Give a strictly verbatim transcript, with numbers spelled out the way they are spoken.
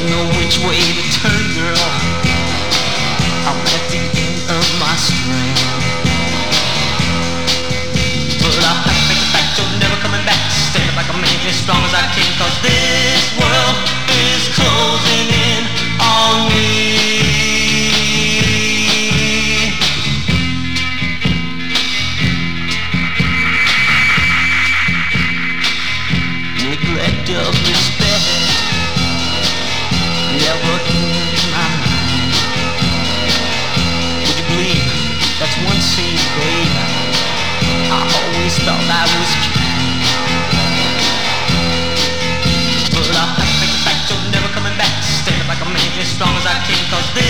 know which way to turn, girl. I'm at the end of my strength, but I'll have to make the fact you're never coming back. Stand up like a man, as strong as I can, cause this world is closing in on me. Neglect of respect never in my mind. Would you believe that's one scene, babe? I always thought I was kind, but I'll have to make the fact you're never coming back. Stand up like a man, as strong as I can, cause this